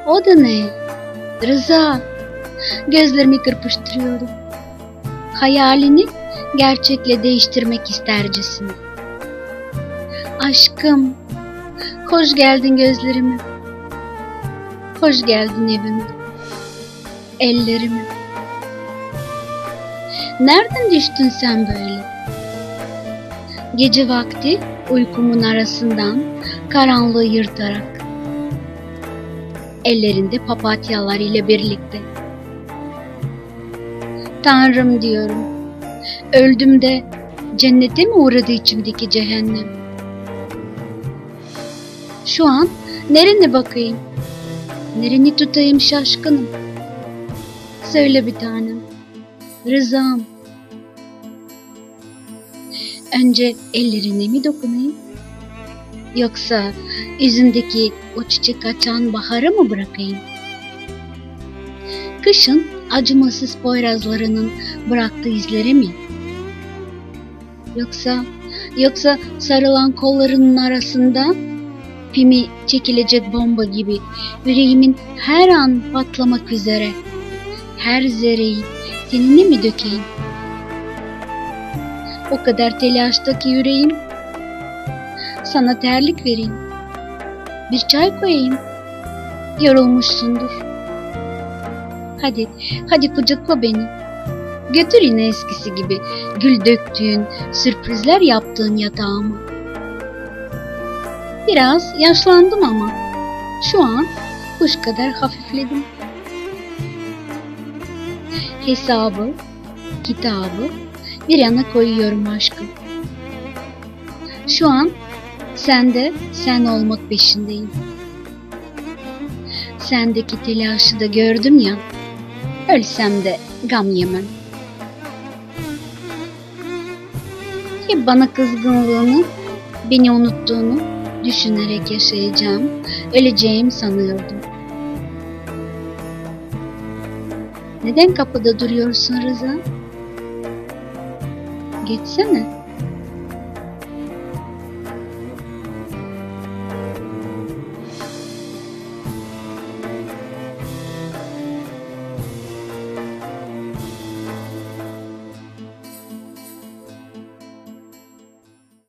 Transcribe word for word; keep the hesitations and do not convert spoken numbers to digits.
O da ne? Rıza. Gözlerimi kırpıştırıyorum. Hayalini gerçekle değiştirmek istercesine. Aşkım, hoş geldin gözlerime. Hoş geldin evime. Ellerime. Nereden düştün sen böyle? Gece vakti uykumun arasından karanlığı yırtarak. Ellerinde papatyalar ile birlikte. Tanrım diyorum. Öldüm de cennete mi uğradı içimdeki cehennem? Şu an nerene bakayım? Nereni tutayım şaşkınım? Söyle bir tanem. Rızam. Önce ellerine mi dokunayım? Yoksa yüzündeki o çiçek açan baharı mı bırakayım? Kışın acımasız poyrazlarının bıraktığı izleri mi? Yoksa, yoksa sarılan kollarının arasında pimi çekilecek bomba gibi yüreğimin her an patlamak üzere her zerreyi tenine mi dökeyim? O kadar telaştaki yüreğim, sana terlik vereyim, bir çay koyayım, yorulmuşsundur. Hadi, hadi kucakla beni, götür yine eskisi gibi gül döktüğün, sürprizler yaptığın yatağıma. Biraz yaşlandım ama şu an kuş kadar hafifledim. Hesabı, kitabı bir yana koyuyorum aşkım. Şu an sen de sen olmak peşindeyim. Sendeki telaşı da gördüm ya, ölsem de gam yemem. Hep bana kızgınlığını, beni unuttuğunu düşünerek yaşayacağım, öleceğim sanıyordum. Neden kapıda duruyorsun Rıza? Geçsene.